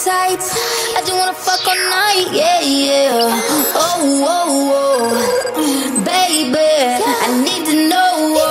tights. I just wanna fuck all night, yeah, yeah. Oh, oh, oh, baby, I need to know.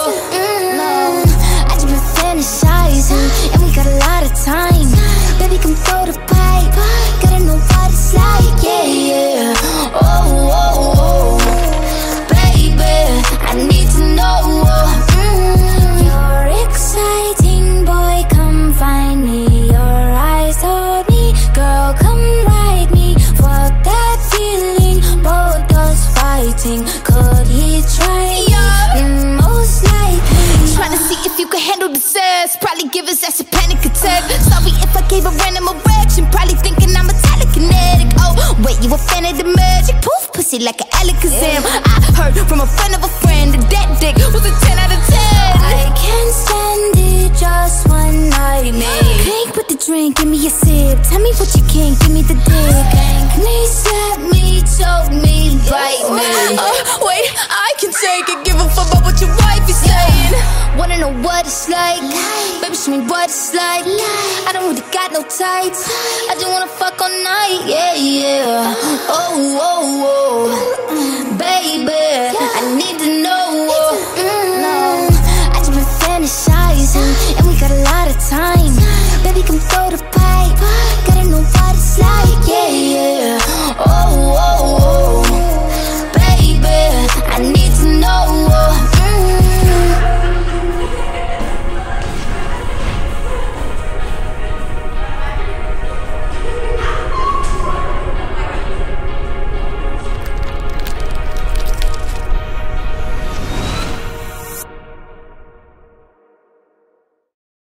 I just been fantasizing, and we got a lot of time. Baby, come throw the pipe. Gotta know what it's like, yeah, yeah. Oh, oh, oh, baby, I need to know. You're exciting, boy, come find me. Your eyes told me, girl, come ride me. Fuck that feeling, both us fighting. Could he try? Most likely. Trying to see if you can handle the sass. Probably give his ass a panic attack. Sorry if I gave a random erection. Probably thinking I'm a telekinetic. Oh, wait, you a fan of the magic? Poof, pussy like an Alakazam. I heard from a friend of a friend that dick was a 10 out of 10. I can't stand it, just one night, man. Clink with the drink, give me a sip. Tell me what you can, give me the dick. Please slap me, choke me, bite me. Wait, I can take it. Give a fuck about what your wife is saying. Wanna know what it's like? Baby, show me what it's like. I don't really got no tights. I just wanna fuck all night, yeah, yeah. Oh, oh, oh, baby, I need to know. I just been fantasizing, and we got a lot of time. Baby, come throw the pipe. Gotta know what it's like, yeah.